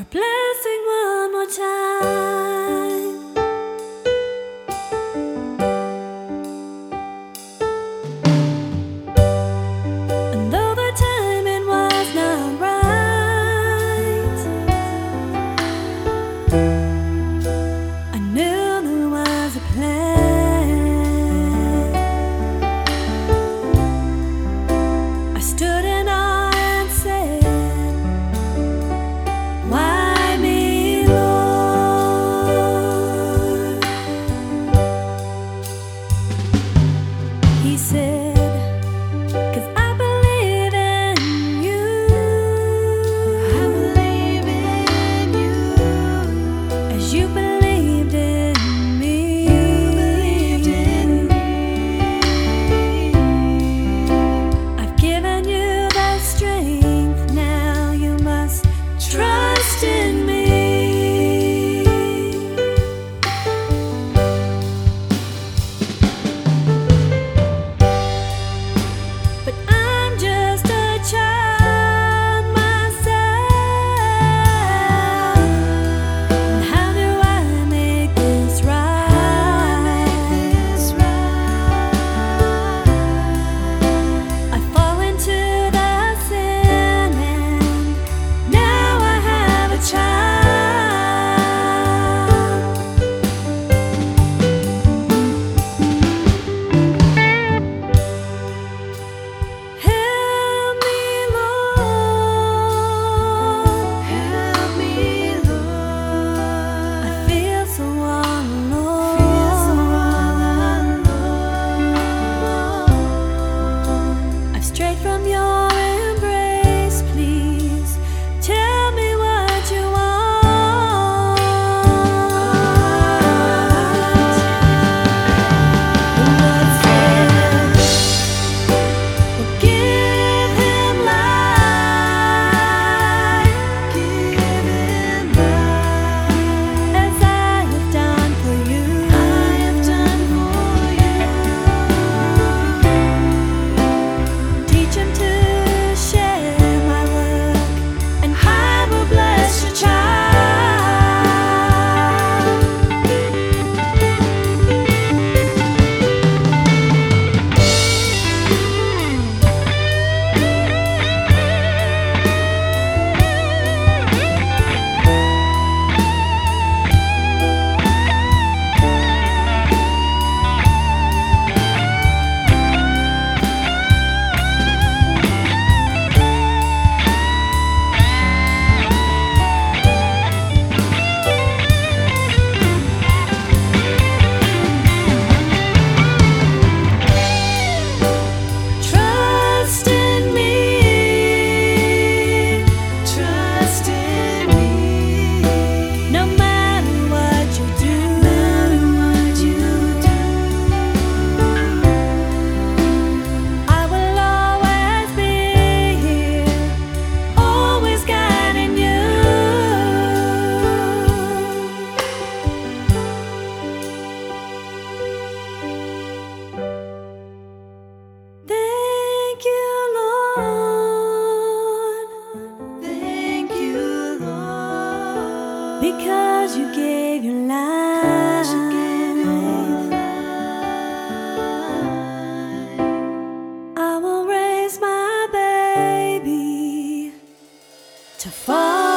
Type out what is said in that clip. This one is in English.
blessing one more time. And though the timing was not right, I knew there was a plan. I stood in awe and said, "Why me, Lord?" He said, "'Cause I believe in you. I believe in you as you believed in me. You believed in me. I've given you the strength. Now you must trust in me." But I'm just a child myself. And how do I make this right? I fall into the sin, and now I have a child. Help me, Lord. Help me, Lord. I feel so all alone. I've strayed from your embrace. Please tell me what you want. The Lord said, "Well, give him life, as I have done for you. Teach him to share my work, and I will bless your child." Trust in me. Trust in me. No matter what you do. I will always be here, always guiding you. Thank you, Lord. Thank you, Lord. Because you gave your life. I will raise my baby to fall.